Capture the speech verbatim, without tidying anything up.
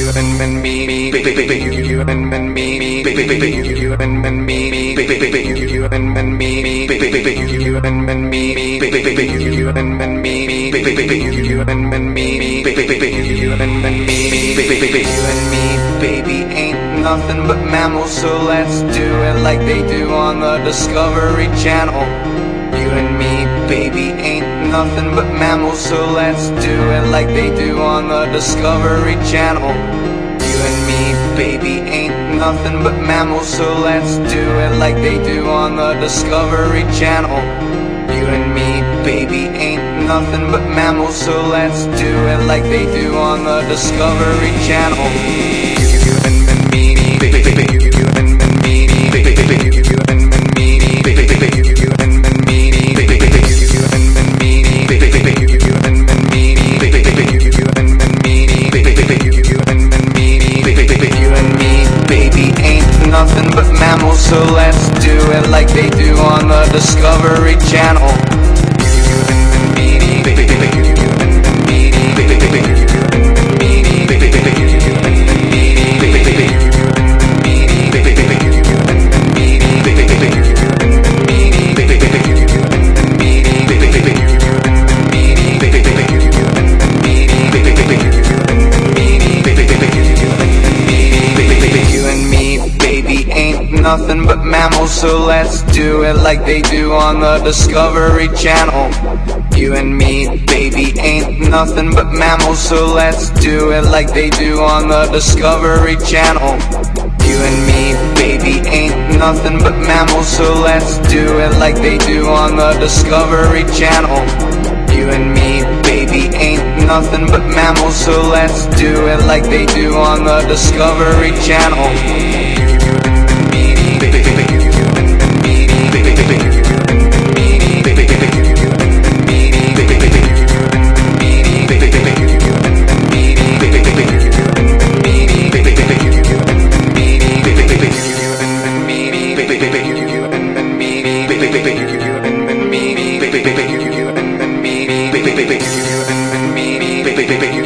and me, you and me, you and me, you and me, you and me, you and me, you and me, baby, ain't nothing but mammals, so let's do it like they do on the Discovery Channel. You and me, baby, ain't nothing but mammals, so let's do it like they do on the Discovery Channel. You and me, baby, ain't nothing but mammals, so let's do it like they do on the Discovery Channel. You and me, baby, ain't nothing but mammals, so let's do it like they do on the Discovery Channel. You and me, baby, you and me, baby, you and me, baby, you and nothing but mammals, so let's do it like they do on the Discovery Channel. Nothing but mammals, so let's do it like they do on the Discovery Channel. You and me, baby, ain't nothing but mammals, so let's do it like they do on the Discovery Channel. You and me, baby, ain't nothing but mammals, so let's do it like they do on the Discovery Channel. You and me, baby, ain't nothing but mammals, so let's do it like they do on the Discovery Channel. Baby,